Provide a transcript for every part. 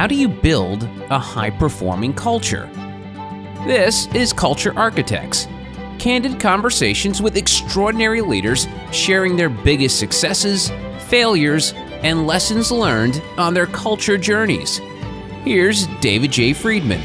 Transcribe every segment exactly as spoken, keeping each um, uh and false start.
How do you build a high-performing culture? This is Culture Architects, candid conversations with extraordinary leaders sharing their biggest successes, failures, and lessons learned on their culture journeys. Here's David J. Friedman.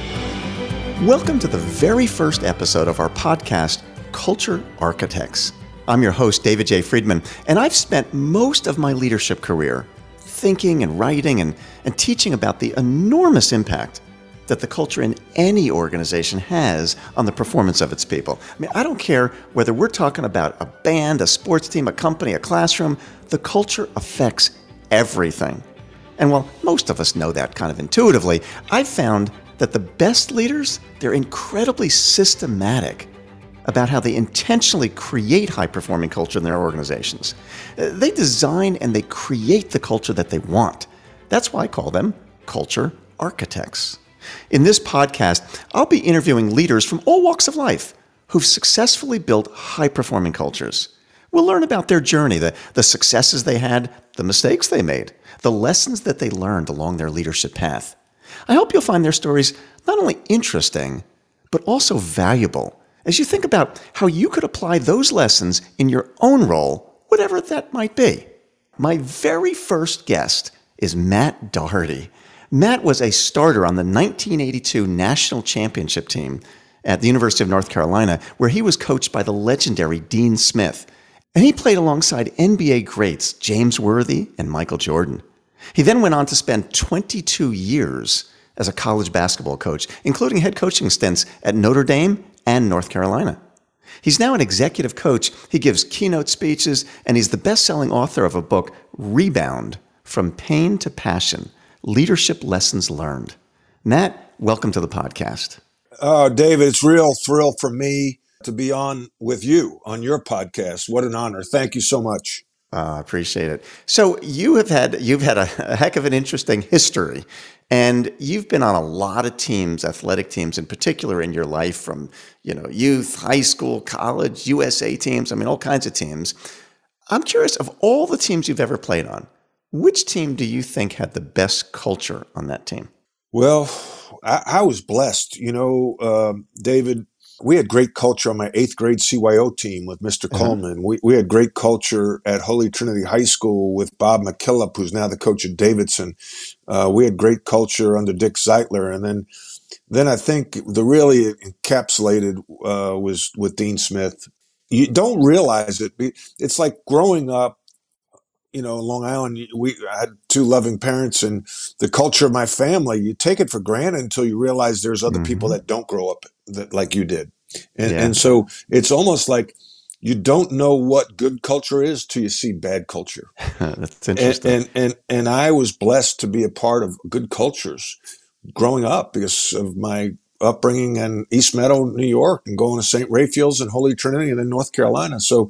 Welcome to the very first episode of our podcast, Culture Architects. I'm your host, David J. Friedman, and I've spent most of my leadership career thinking and writing and, and teaching about the enormous impact that the culture in any organization has on the performance of its people. I mean, I don't care whether we're talking about a band, a sports team, a company, a classroom, the culture affects everything. And while most of us know that kind of intuitively, I've found that the best leaders, they're incredibly systematic about how they intentionally create high-performing culture in their organizations. They design and they create the culture that they want. That's why I call them culture architects. In this podcast, I'll be interviewing leaders from all walks of life who've successfully built high-performing cultures. We'll learn about their journey, the, the successes they had, the mistakes they made, the lessons that they learned along their leadership path. I hope you'll find their stories not only interesting, but also valuable as you think about how you could apply those lessons in your own role, whatever that might be. My very first guest is Matt Doherty. Matt was a starter on the nineteen eighty-two national championship team at the University of North Carolina, where he was coached by the legendary Dean Smith. And he played alongside N B A greats James Worthy and Michael Jordan. He then went on to spend twenty-two years as a college basketball coach, including head coaching stints at Notre Dame and North Carolina. He's now an executive coach. He gives keynote speeches, and he's the best-selling author of a book, Rebound, From Pain to Passion, Leadership Lessons Learned. Matt, welcome to the podcast. Oh, David, it's real thrill for me to be on with you on your podcast. What an honor. Thank you so much. I uh, appreciate it. So you have had you've had a, a heck of an interesting history, and you've been on a lot of teams, athletic teams in particular in your life, from you know youth, high school, college, U S A teams. I mean, all kinds of teams. I'm curious, of all the teams you've ever played on, which team do you think had the best culture on that team? Well, I, I was blessed. You know, um, David, we had great culture on my eighth grade C Y O team with Mister Uh-huh. Coleman. We we had great culture at Holy Trinity High School with Bob McKillop, who's now the coach at Davidson. Uh, we had great culture under Dick Zeitler. And then then I think the really encapsulated uh, was with Dean Smith. You don't realize it. It's like growing up, you know, in Long Island, we I had two loving parents, and the culture of my family, you take it for granted until you realize there's other mm-hmm. people that don't grow up that like you did. And, yeah. and so it's almost like you don't know what good culture is till you see bad culture. That's interesting. And, and, and, and I was blessed to be a part of good cultures growing up because of my upbringing in East Meadow, New York, and going to Saint Raphael's and Holy Trinity and then North Carolina. So,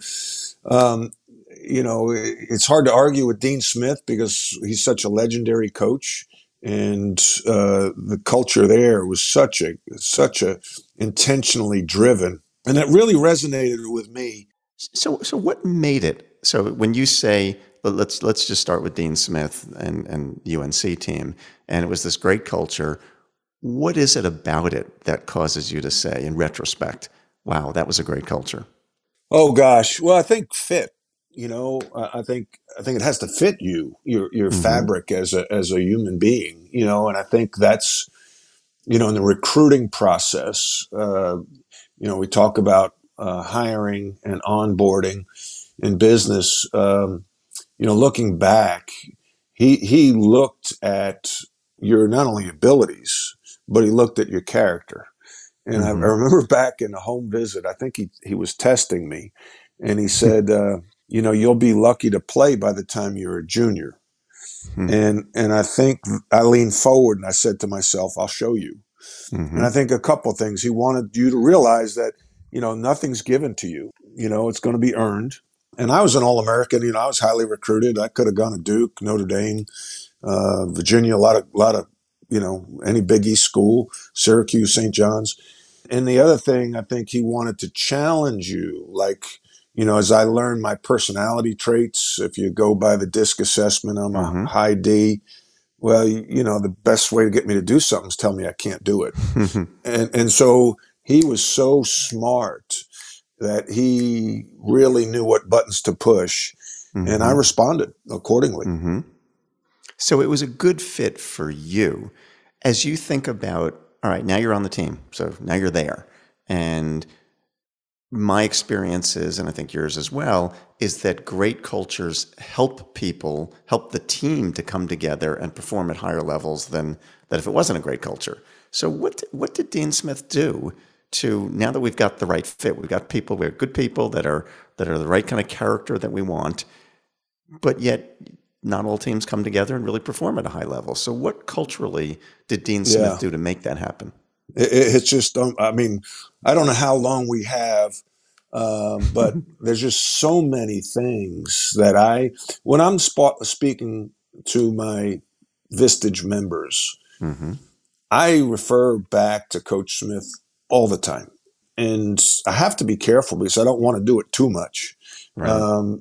um, you know, it's hard to argue with Dean Smith because he's such a legendary coach, and uh, the culture there was such a such a intentionally driven, and it really resonated with me. So, so what made it? So, when you say let's let's just start with Dean Smith and and U N C team, and it was this great culture. What is it about it that causes you to say, in retrospect, "Wow, that was a great culture"? Oh gosh, well, I think fit. You know, I think I think it has to fit you, your your mm-hmm. fabric as a as a human being. You know, and I think that's, you know, in the recruiting process. Uh, you know, we talk about uh, hiring and onboarding in business. Um, you know, looking back, he he looked at your not only abilities, but he looked at your character. And mm-hmm. I, I remember back in a home visit, I think he he was testing me, and he said. Uh, you know, you'll be lucky to play by the time you're a junior. Mm-hmm. And and I think I leaned forward and I said to myself, I'll show you. Mm-hmm. And I think a couple of things. He wanted you to realize that, you know, nothing's given to you. You know, it's going to be earned. And I was an All-American. You know, I was highly recruited. I could have gone to Duke, Notre Dame, uh, Virginia, a lot of, lot of, you know, any Big East school, Syracuse, Saint John's. And the other thing, I think he wanted to challenge you, like, you know, as I learned my personality traits, if you go by the DISC assessment, I'm mm-hmm. a high D. well, you, you know, the best way to get me to do something is tell me I can't do it. and and so he was so smart that he really knew what buttons to push, mm-hmm. and I responded accordingly. Mm-hmm. So it was a good fit for you. As you think about, all right, now you're on the team, so now you're there. And my experience is, and I think yours as well, is that great cultures help people, help the team to come together and perform at higher levels than, than if it wasn't a great culture. So what what did Dean Smith do to, now that we've got the right fit, we've got people, we have good people that are that are the right kind of character that we want, but yet not all teams come together and really perform at a high level. So what culturally did Dean Smith yeah. do to make that happen? It, it's just, um, I mean, I don't know how long we have, um, but there's just so many things that I, when I'm sp- speaking to my Vistage members, mm-hmm. I refer back to Coach Smith all the time. And I have to be careful because I don't want to do it too much. Right. Um,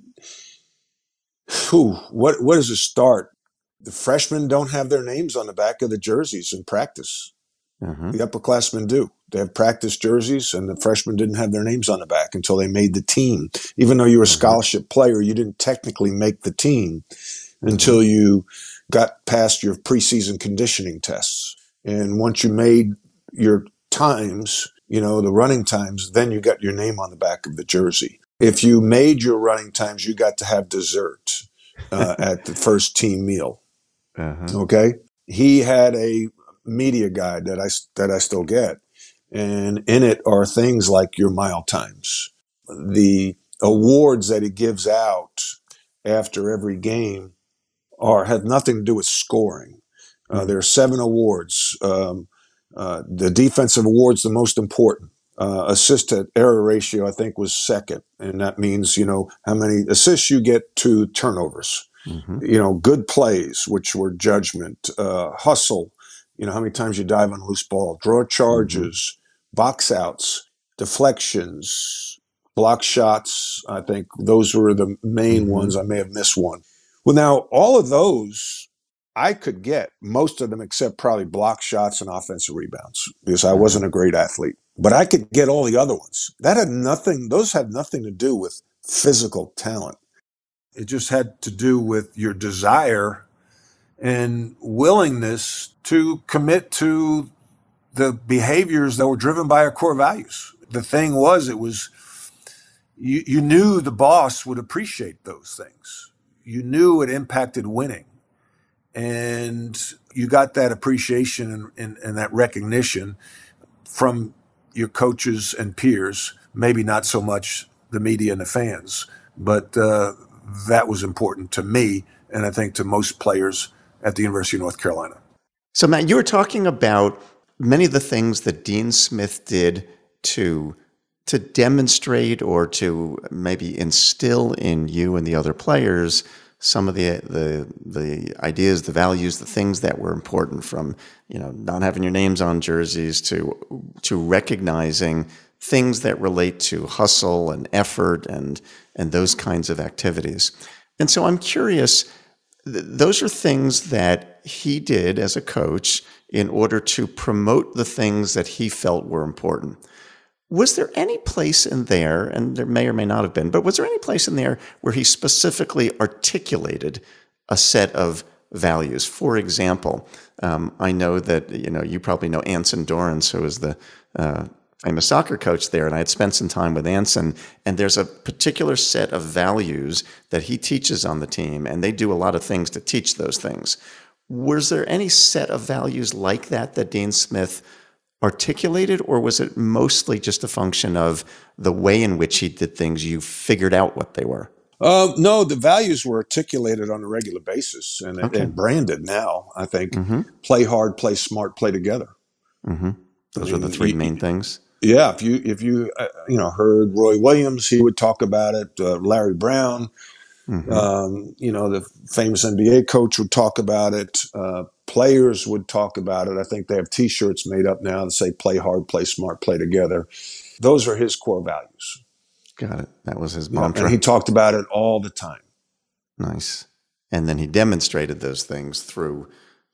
whew, what, what does it start? The freshmen don't have their names on the back of the jerseys in practice. Mm-hmm. The upperclassmen do. They have practice jerseys, and the freshmen didn't have their names on the back until they made the team. Even though you were a scholarship player, you didn't technically make the team mm-hmm. until you got past your preseason conditioning tests. And once you made your times, you know, the running times, then you got your name on the back of the jersey. If you made your running times, you got to have dessert uh, at the first team meal. Uh-huh. Okay? He had a media guide that I, that I still get. And in it are things like your mile times. The awards that he gives out after every game are have nothing to do with scoring. Uh, mm-hmm. There are seven awards. Um, uh, the defensive award's the most important. Uh, assist to error ratio, I think, was second. And that means, you know, how many assists you get to turnovers. Mm-hmm. You know, good plays, which were judgment, uh, hustle, you know, how many times you dive on loose ball, draw charges, mm-hmm. box outs, deflections, block shots. I think those were the main mm-hmm. ones. I may have missed one. Well, now, all of those I could get, most of them except probably block shots and offensive rebounds, because I mm-hmm. wasn't a great athlete. But I could get all the other ones. That had nothing, those had nothing to do with physical talent. It just had to do with your desire and willingness to commit to the behaviors that were driven by our core values. The thing was, it was, you, you knew the boss would appreciate those things. You knew it impacted winning. And you got that appreciation and, and, and that recognition from your coaches and peers, maybe not so much the media and the fans, but uh, that was important to me, and I think to most players at the University of North Carolina. So, Matt, you were talking about many of the things that Dean Smith did to to demonstrate or to maybe instill in you and the other players some of the the the ideas, the values, the things that were important, from, you know, not having your names on jerseys to to recognizing things that relate to hustle and effort and and those kinds of activities. And so I'm curious, th- those are things that he did as a coach in order to promote the things that he felt were important. Was there any place in there, and there may or may not have been, but was there any place in there where he specifically articulated a set of values? For example, um, I know that, you know, you probably know Anson Dorrance, who is the uh, famous soccer coach there, and I had spent some time with Anson, and there's a particular set of values that he teaches on the team, and they do a lot of things to teach those things. Was there any set of values like that that Dean Smith articulated, or was it mostly just a function of the way in which he did things? You figured out what they were? Uh, no, the values were articulated on a regular basis and, okay. and branded now, I think. Mm-hmm. Play hard, play smart, play together. Mm-hmm. Those I mean, are the three you, main things. Yeah, if you if you uh, you know heard Roy Williams, he would talk about it. Uh, Larry Brown, mm-hmm. um, you know, the famous N B A coach would talk about it. Uh, Players would talk about it. I think they have T-shirts made up now that say "Play hard, play smart, play together." Those are his core values. Got it. That was his mantra. Yeah, and he talked about it all the time. Nice. And then he demonstrated those things through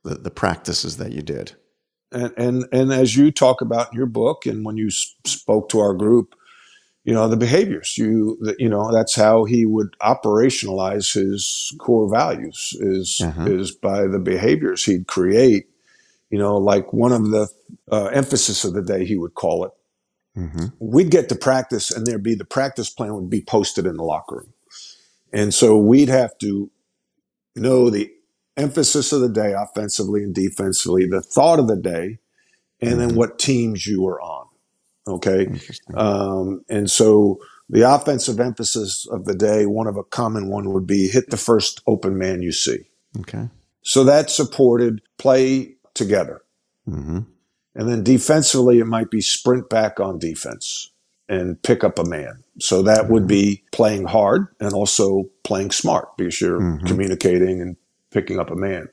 the, the practices that you did. And, and, and as you talk about in your book, and when you s- spoke to our group, you know, the behaviors, you, the, you know, that's how he would operationalize his core values is, Uh-huh. is by the behaviors he'd create, you know, like one of the uh, emphasis of the day, he would call it. Mm-hmm. We'd get to practice and there'd be the practice plan would be posted in the locker room. And so we'd have to know the emphasis of the day, offensively and defensively, the thought of the day, and mm-hmm. then what teams you were on. Okay. Um, and so the offensive emphasis of the day, one of a common one would be hit the first open man you see. Okay. So that supported play together. Mm-hmm. And then defensively, it might be sprint back on defense and pick up a man. So that mm-hmm. would be playing hard and also playing smart because you're mm-hmm. communicating and picking up a man.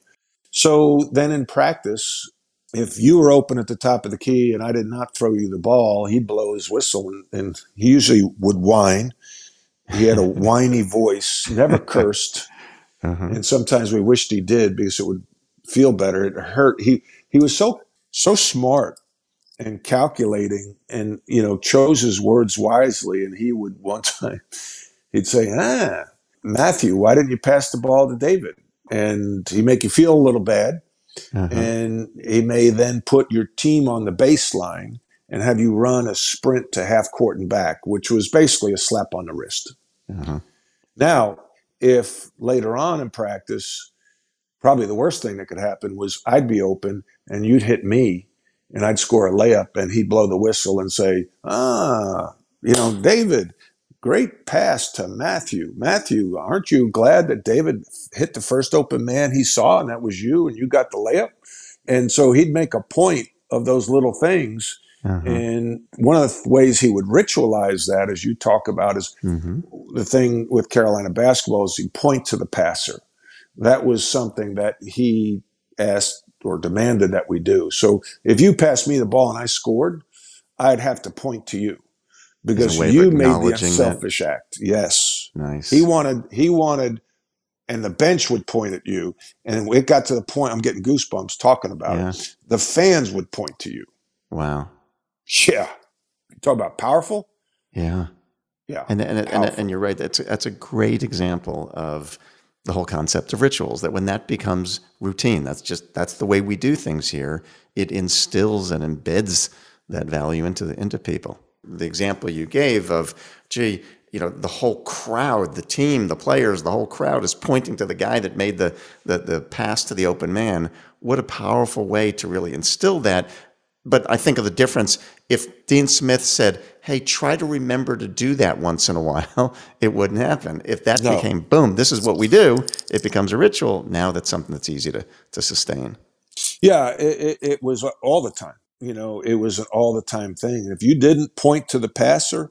So then in practice, if you were open at the top of the key and I did not throw you the ball, he'd blow his whistle and, and he usually would whine. He had a whiny voice, never cursed. Uh-huh. And sometimes we wished he did because it would feel better. It hurt. He he was so so smart and calculating and, you know, chose his words wisely. And he would one time, he'd say, ah, Matthew, why didn't you pass the ball to David? And he'd make you feel a little bad. Uh-huh. And he may then put your team on the baseline and have you run a sprint to half court and back, which was basically a slap on the wrist. Uh-huh. Now, if later on in practice, probably the worst thing that could happen was I'd be open and you'd hit me and I'd score a layup and he'd blow the whistle and say, ah, you know, David, great pass to Matthew. Matthew, aren't you glad that David hit the first open man he saw and that was you and you got the layup? And so he'd make a point of those little things. Uh-huh. And one of the ways he would ritualize that, as you talk about, is mm-hmm. the thing with Carolina basketball is he'd point to the passer. That was something that he asked or demanded that we do. So if you passed me the ball and I scored, I'd have to point to you because you made the unselfish that. act. Yes. Nice. He wanted, he wanted, and the bench would point at you. And it got to the point, I'm getting goosebumps talking about yeah. it. The fans would point to you. Wow. Yeah. You talk about powerful. Yeah. Yeah. And, and, and, and you're right. That's, that's a great example of the whole concept of rituals, that when that becomes routine, that's just, that's the way we do things here. It instills and embeds that value into the, into people. The example you gave of, gee, you know, the whole crowd, the team, the players, the whole crowd is pointing to the guy that made the, the, the pass to the open man. What a powerful way to really instill that. But I think of the difference. If Dean Smith said, hey, try to remember to do that once in a while, it wouldn't happen. If that no. became, boom, this is what we do, it becomes a ritual. Now that's something that's easy to, to sustain. Yeah, it, it, it was all the time. You know, it was an all the time thing. If you didn't point to the passer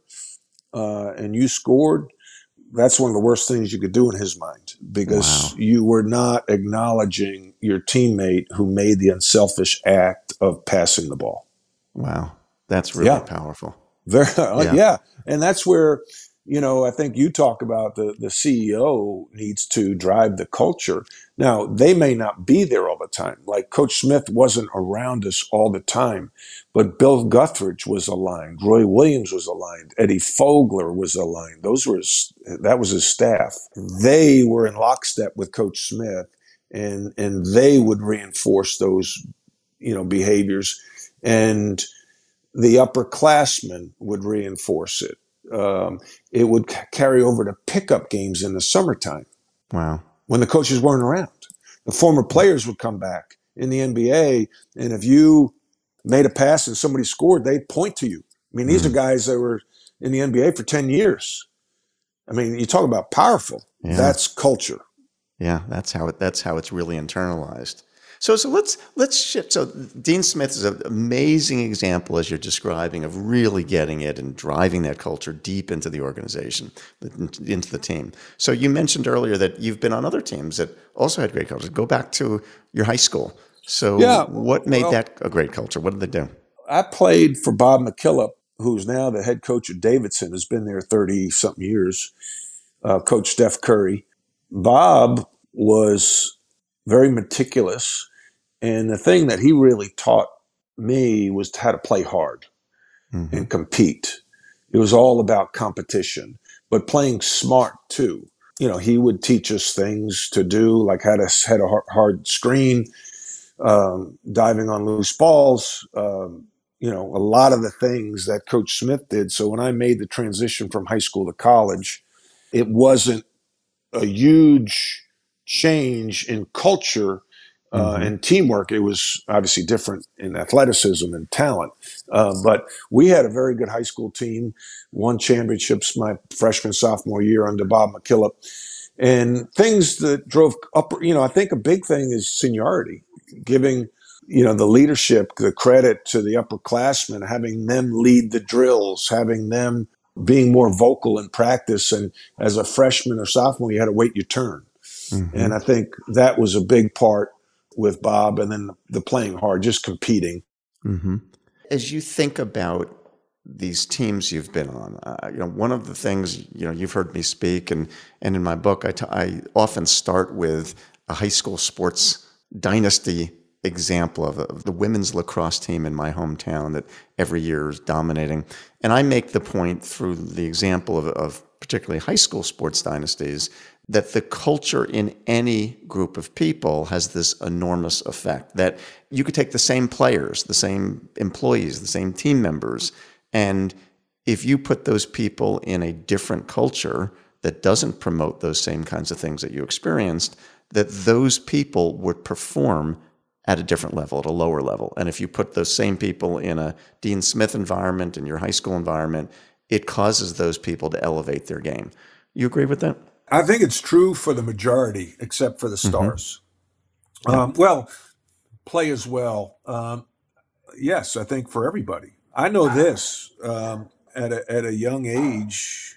uh, and you scored, that's one of the worst things you could do in his mind because wow. you were not acknowledging your teammate who made the unselfish act of passing the ball. Wow. That's really yeah. powerful. Very, yeah. yeah. And that's where, you know, I think you talk about the, the C E O needs to drive the culture. Now, they may not be there all the time. Like Coach Smith wasn't around us all the time, but Bill Guthridge was aligned. Roy Williams was aligned. Eddie Fogler was aligned. Those were his, that was his staff. They were in lockstep with Coach Smith, and and they would reinforce those, you know, behaviors. And the upperclassmen would reinforce it. Um, it would c- carry over to pickup games in the summertime. Wow. When the coaches weren't around. The former players would come back in the N B A, and if you made a pass and somebody scored, they'd point to you. I mean, these mm. are guys that were in the N B A for ten years. I mean, you talk about powerful. Yeah. That's culture. Yeah, that's how it, that's how it's really internalized. So, so let's let's shift. So, Dean Smith is an amazing example, as you're describing, of really getting it and driving that culture deep into the organization, into the team. So, you mentioned earlier that you've been on other teams that also had great culture. Go back to your high school. So, yeah, what made well, that a great culture? What did they do? I played for Bob McKillop, who's now the head coach at Davidson, has been there thirty something years. Uh, Coach Steph Curry. Bob was very meticulous And the thing that he really taught me was how to play hard Mm-hmm. and compete. It was all about competition, but playing smart too. You know, he would teach us things to do, like how to hit a hard screen, um, diving on loose balls, um, you know, a lot of the things that Coach Smith did. So when I made the transition from high school to college, it wasn't a huge change in culture uh, Mm-hmm. and teamwork. It was obviously different in athleticism and talent. Uh, but we had a very good high school team, won championships my freshman, sophomore year under Bob McKillop. And things that drove up, you know, I think a big thing is seniority, giving, you know, the leadership, the credit to the upperclassmen, having them lead the drills, having them being more vocal in practice. And as a freshman or sophomore, you had to wait your turn. Mm-hmm. And I think that was a big part with Bob, and then the playing hard, just competing. Mm-hmm. As you think about these teams you've been on, uh, you know, one of the things, you know, you've heard me speak, and and in my book, I, t- I often start with a high school sports dynasty example of, of the women's lacrosse team in my hometown that every year is dominating. And I make the point through the example of, of particularly high school sports dynasties that the culture in any group of people has this enormous effect, that you could take the same players, the same employees, the same team members, and if you put those people in a different culture that doesn't promote those same kinds of things that you experienced, that those people would perform at a different level, at a lower level. And if you put those same people in a Dean Smith environment, in your high school environment, it causes those people to elevate their game. You agree with that? I think it's true for the majority, except for the stars. Mm-hmm. Um, well, play as well. Um, yes, I think for everybody. I know this, um, at a, at a young age,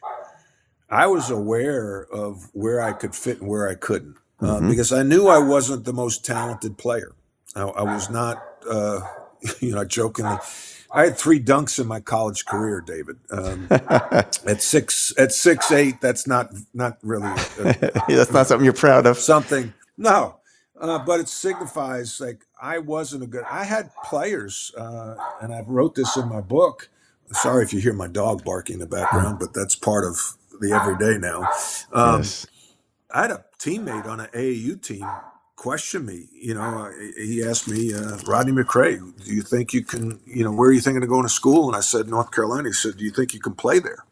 I was aware of where I could fit and where I couldn't, uh, mm-hmm. because I knew I wasn't the most talented player. I, I was not, uh, you know, jokingly. I had three dunks in my college career, David. Um, at six, at six eight, that's not not really. A, a, that's not something you're proud of. Something, no, uh, but it signifies like I wasn't a good. I had players, uh, and I wrote this in my book. Sorry if you hear my dog barking in the background, but that's part of the everyday now. Um, yes. I had a teammate on an A A U team question me. You know, he asked me, uh, Rodney McRae, do you think you can, you know, where are you thinking of going to school? And I said, North Carolina. He said, do you think you can play there?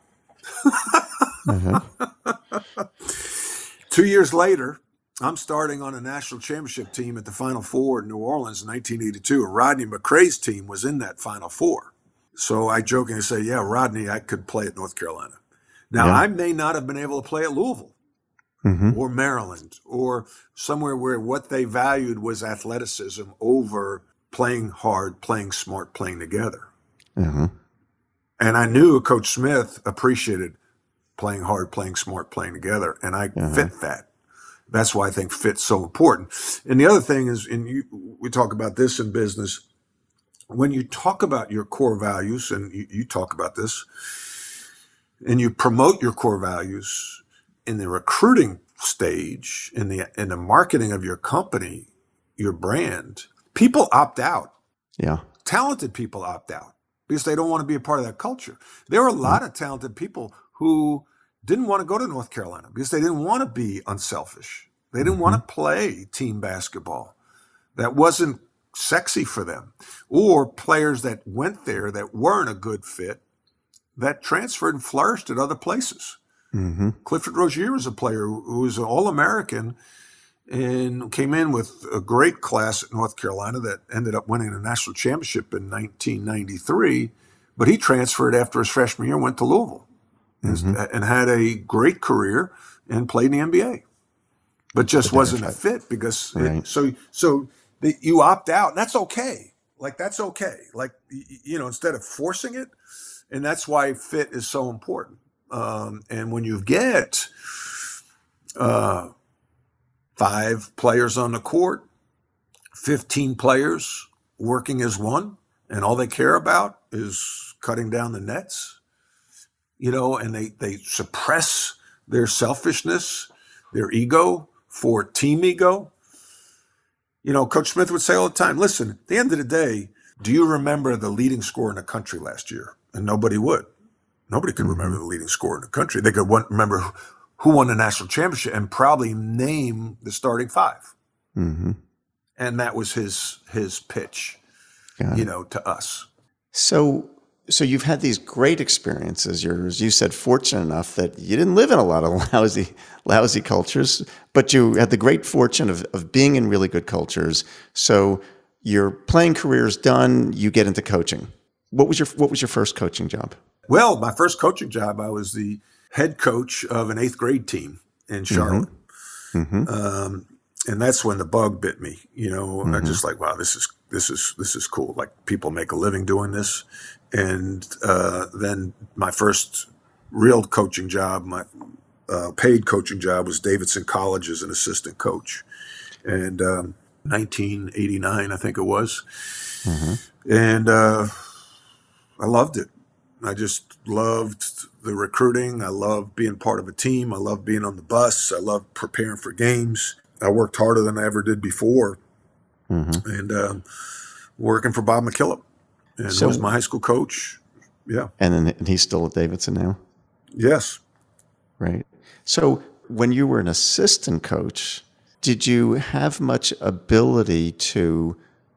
uh-huh. Two years later, I'm starting on a national championship team at the Final Four in New Orleans in nineteen eighty-two. And Rodney McRae's team was in that Final Four. So I jokingly say, yeah, Rodney, I could play at North Carolina. Now, yeah. I may not have been able to play at Louisville. Mm-hmm. Or Maryland, or somewhere where what they valued was athleticism over playing hard, playing smart, playing together. Mm-hmm. And I knew Coach Smith appreciated playing hard, playing smart, playing together, and I mm-hmm. fit that. That's why I think fit's so important. And the other thing is, and you, we talk about this in business, when you talk about your core values, and you, you talk about this, and you promote your core values, in the recruiting stage, in the in the marketing of your company, your brand, people opt out. Yeah. Talented people opt out because they don't want to be a part of that culture. There are a lot mm-hmm. of talented people who didn't want to go to North Carolina because they didn't want to be unselfish. They didn't mm-hmm. want to play team basketball. That wasn't sexy for them. Or players that went there that weren't a good fit that transferred and flourished at other places. Mm-hmm. Clifford Rozier was a player who was an All-American and came in with a great class at North Carolina that ended up winning a national championship in nineteen ninety-three. But he transferred after his freshman year, went to Louisville, mm-hmm. and, and had a great career and played in the N B A. But just but wasn't a fit because right. it, so so the, you opt out, and that's okay. Like that's okay. Like you know, instead of forcing it, and that's why fit is so important. Um, and when you get uh, five players on the court, fifteen players working as one, and all they care about is cutting down the nets, you know, and they, they suppress their selfishness, their ego for team ego, You know, Coach Smith would say all the time, listen, at the end of the day, do you remember the leading scorer in the country last year? And nobody would. Nobody could mm-hmm. remember the leading scorer in the country. They could want, remember who won the national championship and probably name the starting five. Mm-hmm. And that was his his pitch, Got you it. know, to us. So so you've had these great experiences. You're, as you said, fortunate enough that you didn't live in a lot of lousy lousy cultures, but you had the great fortune of, of being in really good cultures. So your playing career is done, you get into coaching. What was your what was your first coaching job? Well, my first coaching job, I was the head coach of an eighth grade team in Charlotte. Mm-hmm. Um, and that's when the bug bit me, you know, Mm-hmm. I'm just like, wow, this is, this is, this is cool. Like people make a living doing this. And, uh, then my first real coaching job, my, uh, paid coaching job was Davidson College as an assistant coach. And, um, nineteen eighty-nine, I think it was. Mm-hmm. And, uh, I loved it. I just loved the recruiting. I loved being part of a team. I loved being on the bus. I loved preparing for games. I worked harder than I ever did before. Mm-hmm. And um, working for Bob McKillop. And So- he was my high school coach. Yeah. And then and he's still at Davidson now, Yes. right? So when you were an assistant coach, did you have much ability to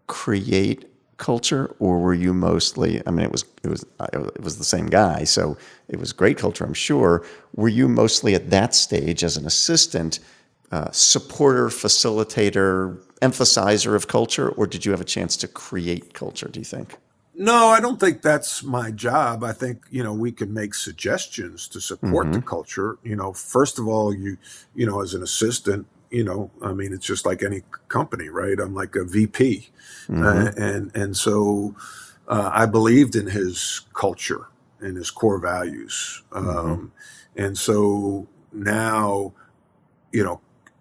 create culture, or were you mostly, I mean, it was it was it was the same guy, so it was great culture, I'm sure. Were you mostly at that stage as an assistant uh, supporter, facilitator, emphasizer of culture, or did you have a chance to create culture, do you think? No, I don't think that's my job. I think, you know, we can make suggestions to support the culture. You know, first of all, you, you know, as an assistant, you know, I mean, it's just like any company, right? I'm like a V P. Uh, and, and so uh, I believed in his culture and his core values. Um, and so now, you know,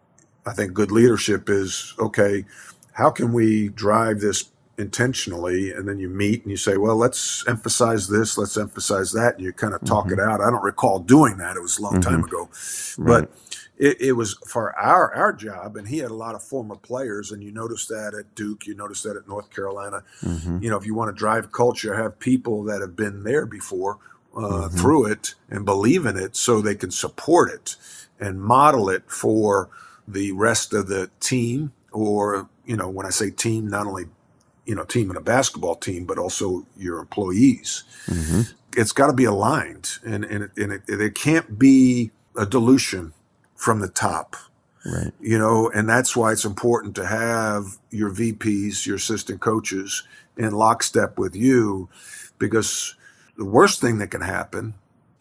I think good leadership is, okay, how can we drive this intentionally? And then you meet and you say, well, let's emphasize this, let's emphasize that. And you kind of talk it out. I don't recall doing that. It was a long time ago, Right. but it, it was for our, our job. And he had a lot of former players, and you notice that at Duke, you notice that at North Carolina. You know, if you want to drive culture, have people that have been there before, uh, through it and believe in it so they can support it and model it for the rest of the team. Or, you know, when I say team, not only, you know, team in a basketball team, but also your employees. It's got to be aligned, and, and, it, and it, it can't be a dilution from the top, Right. you know, and that's why it's important to have your V Ps, your assistant coaches in lockstep with you, because the worst thing that can happen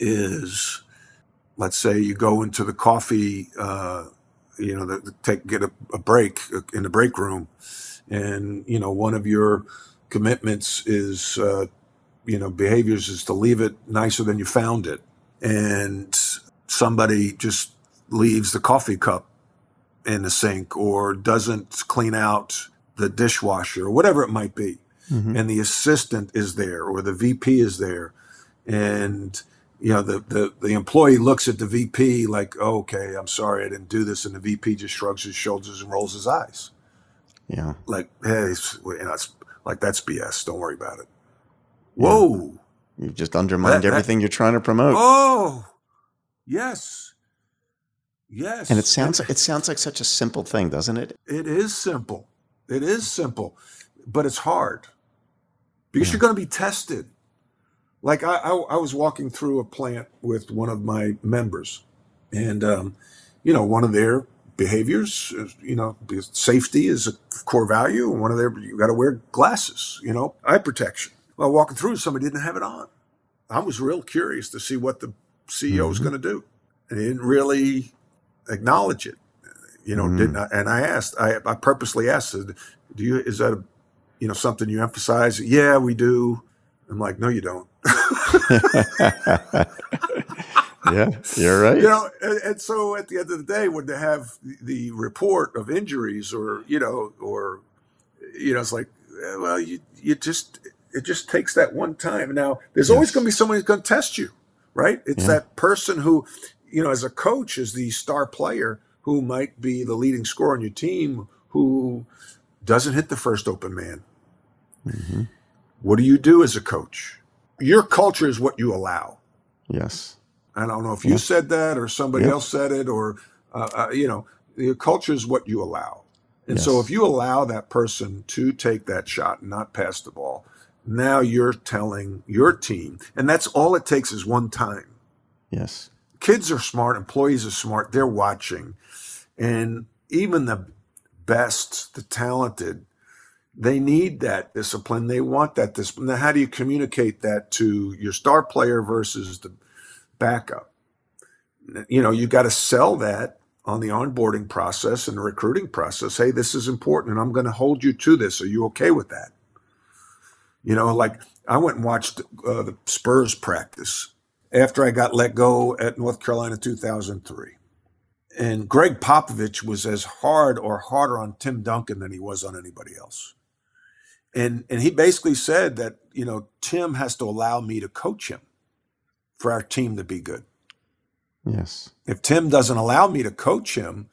is, let's say you go into the coffee, uh, you know, the, the take get a, a break in the break room, and you know one of your commitments is, uh, you know, behaviors is to leave it nicer than you found it, and somebody just leaves the coffee cup in the sink or doesn't clean out the dishwasher or whatever it might be, and the assistant is there or the V P is there, and you know, the, the, the employee looks at the V P like, oh, okay, I'm sorry, I didn't do this. And the V P just shrugs his shoulders and rolls his eyes. Yeah. Like, hey, it's, you know, it's like, that's B S. Don't worry about it. Whoa. You've just undermined That- that- everything you're trying to promote. Oh, yes. Yes. And it sounds it sounds like such a simple thing, doesn't it? It is simple. It is simple, but it's hard because you're going to be tested. Like I, I, I was walking through a plant with one of my members, and um, you know, one of their behaviors, is, you know, because safety is a core value, and one of their, you got to wear glasses, you know, eye protection. Well, walking through, somebody didn't have it on. I was real curious to see what the C E O was going to do, and he didn't really acknowledge it. You know, didn't I? And I asked, I, I purposely asked, do you, is that a, you know, something you emphasize? Yeah, we do. I'm like, no, you don't. Yeah, you're right. You know, and, and so at the end of the day, when they have the, the report of injuries, or you know, or you know, it's like, eh, well, you you just it just takes that one time. Now, there's always Yes. going to be somebody who's going to test you, right? It's Yeah. that person who, you know, as a coach, is the star player who might be the leading scorer on your team, who doesn't hit the first open man. Mm-hmm. What do you do as a coach? Your culture is what you allow. Yes. I don't know if you yeah. said that or somebody yep. else said it, or, uh, uh, you know, your culture is what you allow. And yes. so if you allow that person to take that shot and not pass the ball, now you're telling your team, and that's all it takes is one time. Yes. Kids are smart. Employees are smart. They're watching. And even the best, the talented, they need that discipline. They want that discipline. Now, how do you communicate that to your star player versus the backup? You know, you got to sell that on the onboarding process and the recruiting process. Hey, this is important, and I'm going to hold you to this. Are you okay with that? You know, like I went and watched uh, the Spurs practice after I got let go at North Carolina two thousand three. And Greg Popovich was as hard or harder on Tim Duncan than he was on anybody else. And and he basically said that, you know, Tim has to allow me to coach him for our team to be good. Yes. If Tim doesn't allow me to coach him,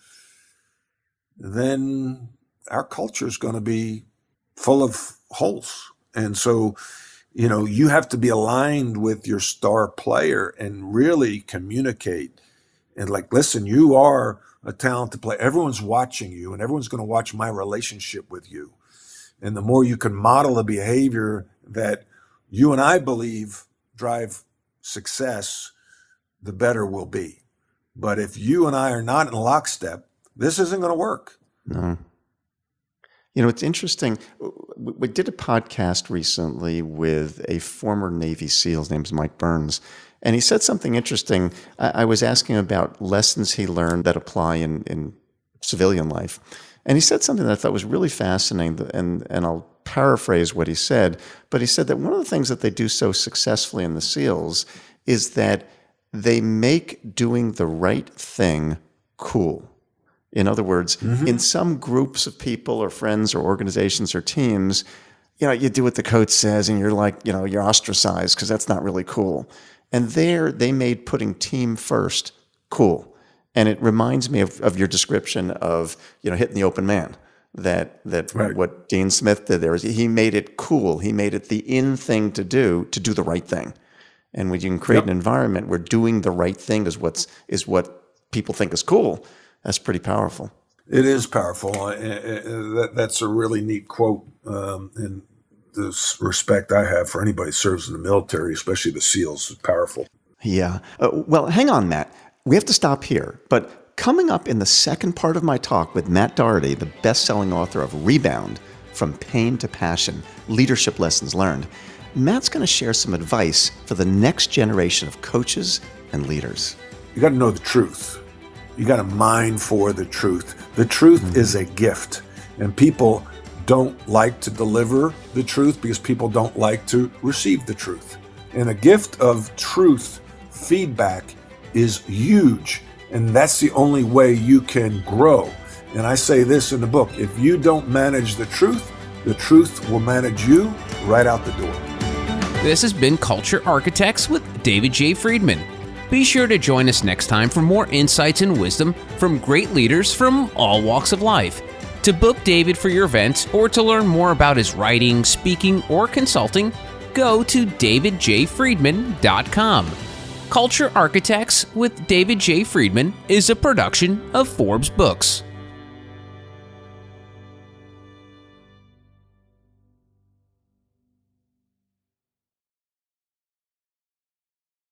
then our culture is going to be full of holes. And so, you know, you have to be aligned with your star player and really communicate. And like, listen, you are a talented player. Everyone's watching you, and everyone's going to watch my relationship with you. And the more you can model a behavior that you and I believe drive success, the better we'll be. But if you and I are not in lockstep, this isn't going to work. No. You know, it's interesting. We did a podcast recently with a former Navy SEAL. His name's Mike Burns. And he said something interesting. I was asking about lessons he learned that apply in, in civilian life. And he said something that I thought was really fascinating, and, and I'll paraphrase what he said. But he said that one of the things that they do so successfully in the SEALs is that they make doing the right thing cool. In other words, mm-hmm. in some groups of people or friends or organizations or teams, you know, you do what the coach says and you're like, you know, you're ostracized because that's not really cool. And there they made putting team first cool. And it reminds me of, of your description of, you know, hitting the open man. That that right. what Dean Smith did there is he made it cool. He made it the in thing to do, to do the right thing. And when you can create yep. an environment where doing the right thing is what's is what people think is cool, that's pretty powerful. It is powerful. Uh, uh, that, that's a really neat quote. Um, and the respect I have for anybody who serves in the military, especially the SEALs, is powerful. Yeah. Uh, well, hang on, Matt. We have to stop here. But coming up in the second part of my talk with Matt Doherty, the best-selling author of Rebound, From Pain to Passion, Leadership Lessons Learned, Matt's going to share some advice for the next generation of coaches and leaders. You got to know the truth. You got to mine for the truth. The truth mm-hmm. is a gift, and people don't like to deliver the truth because people don't like to receive the truth. And a gift of truth feedback is huge, and that's the only way you can grow. And I say this in the book: if you don't manage the truth, the truth will manage you right out the door. This has been Culture Architects with David J. Friedman. Be sure to join us next time for more insights and wisdom from great leaders from all walks of life. To book David for your event or to learn more about his writing, speaking, or consulting, go to david j friedman dot com. Culture Architects with David J. Friedman is a production of Forbes Books.